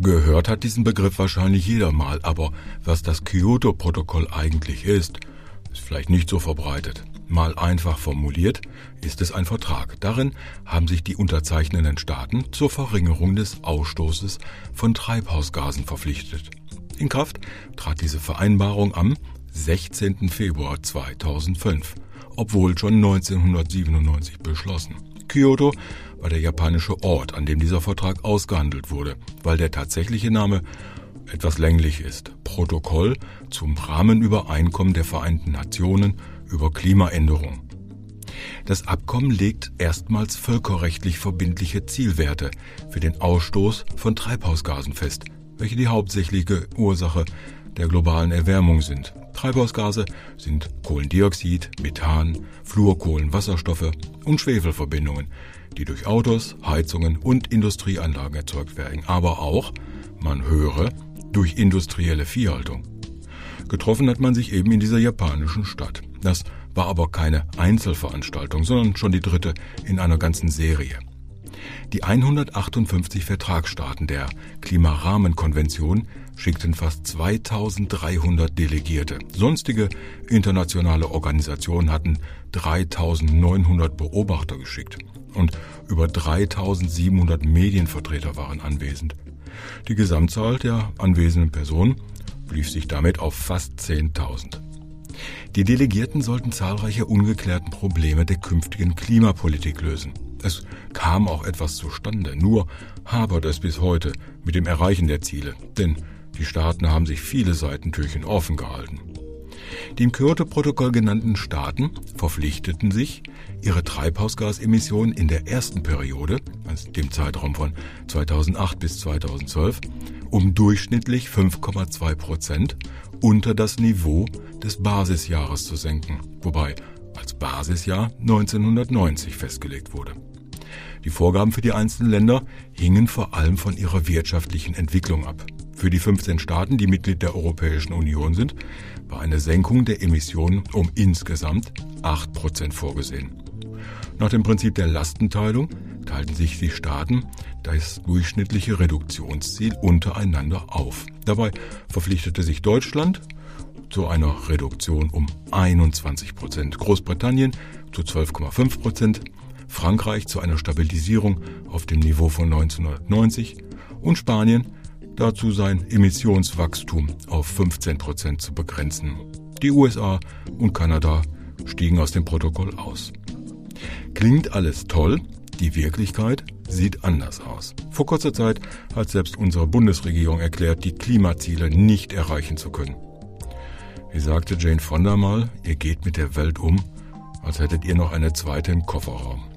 Gehört hat diesen Begriff wahrscheinlich jeder mal, aber was das Kyoto-Protokoll eigentlich ist vielleicht nicht so verbreitet. Mal einfach formuliert, ist es ein Vertrag. Darin haben sich die unterzeichnenden Staaten zur Verringerung des Ausstoßes von Treibhausgasen verpflichtet. In Kraft trat diese Vereinbarung am 16. Februar 2005, obwohl schon 1997 beschlossen. Kyoto war der japanische Ort, an dem dieser Vertrag ausgehandelt wurde, weil der tatsächliche Name etwas länglich ist. Protokoll zum Rahmenübereinkommen der Vereinten Nationen über Klimaänderung. Das Abkommen legt erstmals völkerrechtlich verbindliche Zielwerte für den Ausstoß von Treibhausgasen fest, welche die hauptsächliche Ursache der globalen Erwärmung sind. Treibhausgase sind Kohlendioxid, Methan, Fluorkohlen, Wasserstoffe und Schwefelverbindungen, die durch Autos, Heizungen und Industrieanlagen erzeugt werden, aber auch, man höre, durch industrielle Viehhaltung. Getroffen hat man sich eben in dieser japanischen Stadt. Das war aber keine Einzelveranstaltung, sondern schon die dritte in einer ganzen Serie. Die 158 Vertragsstaaten der Klimarahmenkonvention schickten fast 2300 Delegierte. Sonstige internationale Organisationen hatten 3900 Beobachter geschickt und über 3700 Medienvertreter waren anwesend. Die Gesamtzahl der anwesenden Personen belief sich damit auf fast 10.000. Die Delegierten sollten zahlreiche ungeklärten Probleme der künftigen Klimapolitik lösen. Es kam auch etwas zustande, nur hapert es bis heute mit dem Erreichen der Ziele, denn die Staaten haben sich viele Seitentürchen offen gehalten. Die im Kyoto-Protokoll genannten Staaten verpflichteten sich, ihre Treibhausgasemissionen in der ersten Periode, also dem Zeitraum von 2008 bis 2012, um durchschnittlich 5,2% unter das Niveau des Basisjahres zu senken, wobei als Basisjahr 1990 festgelegt wurde. Die Vorgaben für die einzelnen Länder hingen vor allem von ihrer wirtschaftlichen Entwicklung ab. Für die 15 Staaten, die Mitglied der Europäischen Union sind, war eine Senkung der Emissionen um insgesamt 8% vorgesehen. Nach dem Prinzip der Lastenteilung teilten sich die Staaten das durchschnittliche Reduktionsziel untereinander auf. Dabei verpflichtete sich Deutschland zu einer Reduktion um 21%, Großbritannien zu 12,5%, Frankreich zu einer Stabilisierung auf dem Niveau von 1990 und Spanien dazu sein Emissionswachstum auf 15% zu begrenzen. Die USA und Kanada stiegen aus dem Protokoll aus. Klingt alles toll, die Wirklichkeit sieht anders aus. Vor kurzer Zeit hat selbst unsere Bundesregierung erklärt, die Klimaziele nicht erreichen zu können. Wie sagte Jane Fonda mal, ihr geht mit der Welt um, als hättet ihr noch eine zweite im Kofferraum.